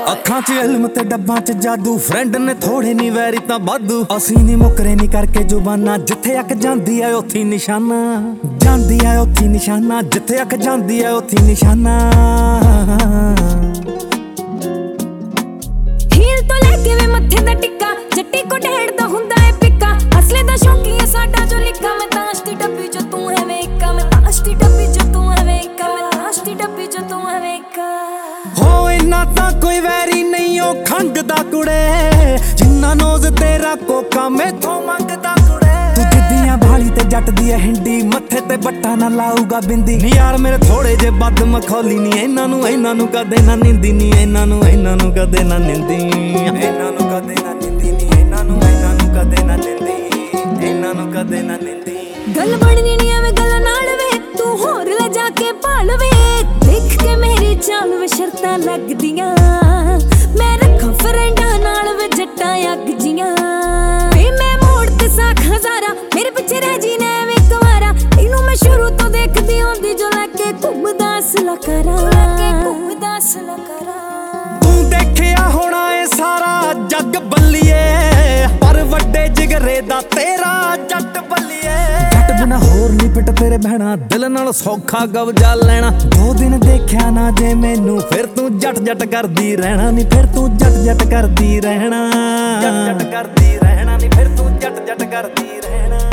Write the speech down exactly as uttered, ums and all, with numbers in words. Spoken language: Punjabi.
ਅੱਖਾਂ 'ਚ ਇਲਮ ਤੇ ਡੱਬਾਂ 'ਚ ਜਾਦੂ, ਫਰੈਂਡ ਨੇ ਥੋੜੇ ਨੀ ਵੈਰੀ ਤਾਂ ਵਾਧੂ। ਅਸੀਂ ਨੀ ਮੁਕਰੇ ਨੀ ਕਰਕੇ ਜ਼ੁਬਾਨਾਂ, ਜਿੱਥੇ ਅੱਖ ਜਾਂਦੀ ਐ ਉੱਥੇ ਨਿਸ਼ਾਨਾ। ਜਾਂਦੀ ਐ ਉੱਥੇ ਨਿਸ਼ਾਨਾ, ਜਿੱਥੇ ਅੱਖ ਜਾਂਦੀ ਐ ਉੱਥੇ ਨਿਸ਼ਾਨਾ। ਹੀਲ ਤੋਂ ਲੈ ਕੇ ਵੇ ਮੱਥੇ ਦਾ ਟਿੱਕਾ, ਜੱਟੀ ਕੋ ਢੇੜਦਾ ਹੁੰਦਾ ਏ ਪਿੱਕਾ। ਅਸਲੇ ਦਾ ਸ਼ੌਕੀ ਏ ਸਾਡਾ ਜੋ ਲਿਖਾ, ਮੈਂ ਤਾਂ ਅਸ਼ਟੀ ਡੱਬੀ ਜੋ ਤੂੰ ਹੈ ਵੇਖਾ। ਮੈਂ ਤਾਂ ਅਸ਼ਟੀ ਡੱਬੀ ਜੋ ਤੂੰ ਹੈ ਵੇਖਾ। ਮੈਂ ਤਾਂ ਅਸ਼ਟੀ ਡੱਬੀ ਜੋ ਤੂੰ ਹੈ ਵੇਖਾ। ਹੋ ਇੰਨਾ ਤਾਂ ਕੋਈ ਵੈਰੀ ਨਹੀਂ ਉਹ ਖੰਗਦਾ ਕੁੜੇ, ਜਿੰਨਾ ਨੋਜ਼ ਤੇਰਾ ਕੋਕਾ ਮੈਥੋਂ ਮੰਗਦਾ ਕੁੜੇ। ਤੂੰ ਜਿੱਦੀਆਂ ਭਾਲੀ ਤੇ ਜੱਟ ਦੀ ਐ ਹਿੰਡੀ, ਮੱਥੇ ਤੇ ਬੱਟਾ ਨਾ ਲਾਊਗਾ ਬਿੰਦੀ। ਨੀ ਯਾਰ ਮੇਰੇ ਥੋੜੇ ਜੇ ਬੱਦ ਮਖੌਲੀ ਨੀ, ਇਹਨਾਂ ਨੂੰ ਇਹਨਾਂ ਨੂੰ ਕਦੇ ਨਾ ਨਿੰਦੀ ਨੀ। ਇਹਨਾਂ ਨੂੰ ਇਹਨਾਂ ਨੂੰ ਕਦੇ ਨਾ ਨਿੰਦੀ, ਇਹਨਾਂ ਨੂੰ ਕਦੇ ਨਾ ਨਿੰਦੀ ਨੀ। ਇਹਨਾਂ ਨੂੰ ਇਹਨਾਂ ਨੂੰ ਕਦੇ ਨਾ ਨਿੰਦੀ, ਇਹਨਾਂ ਨੂੰ ਕਦੇ ਨਾ ਨਿੰਦੀ। ਗੱਲ ਬਣਨੀ ਨੀ ਐਵੇਂ ਗੱਲ ਨਾਲ ਵੇ, ਤੂੰ ਹੋਰ ਲੈ ਜਾ ਕੇ ਭਾਲ ਵੇ। ਦੇਖ ਕੇ ਮੇਰੀ ਚਾਲ ਵੇ ਸ਼ਰਤਾਂ ਲੱਗਦੀਆਂ, ਮੈਂ ਰੱਖਾਂ ਫਰੈਂਡਾਂ ਨਾਲ ਵੇ ਜੱਟਾਂ ਅੱਗ ਜੀਆਂ। ਵੇ ਮੈਂ ਮੋੜ ਤੇ ਸਾਖ ਹਜ਼ਾਰਾਂ, ਮੇਰੇ ਪਿੱਛੇ ਰਹਿ ਜੀ ਨੇ ਵੇ ਕੁਵਾਰਾ। ਇਹਨੂੰ ਮੈਂ ਸ਼ੁਰੂ ਤੋਂ ਦੇਖਦੀ ਆਉਂਦੀ, ਜੋ ਲੈ ਕੇ ਘੁੰਮਦਾ ਅਸਲਾ ਕਰਾਂ, ਲੈ ਕੇ ਘੁੰਮਦਾ ਅਸਲਾ ਕਰਾਂ। ਤੂੰ ਦੇਖਿਆ ਹੋਣਾ ਏ ਸਾਰਾ ਜੱਗ ਬੱਲੀਏ, ਪਰ ਵੱਡੇ ਜਿਗਰੇ ਦਾ ਤੇਰਾ ਜੱਟ ਬੱਲੀਏ। ਜੱਟ ਬਿਨਾ ਹੋਰ ਨੀ ਪਿੱਟ ਤੇਰੇ ਬਹਿਣਾ, ਦਿਲ ਨਾਲ ਸੌਖਾ ਕਬਜ਼ਾ ਲੈਣਾ। ਦੋ ਦਿਨ ਦੇਖਿਆ ਨਾ ਜੇ ਮੈਨੂੰ, ਫਿਰ ਤੂੰ ਜੱਟ ਜੱਟ ਕਰਦੀ ਰਹਿਣਾ ਨੀ। ਫਿਰ ਤੂੰ ਜੱਟ ਜੱਟ ਕਰਦੀ ਰਹਿਣਾ, ਜੱਟ ਜੱਟ ਕਰਦੀ ਰਹਿਣਾ ਨੀ। ਫਿਰ ਤੂੰ ਜੱਟ ਜੱਟ ਕਰਦੀ ਰਹਿਣਾ।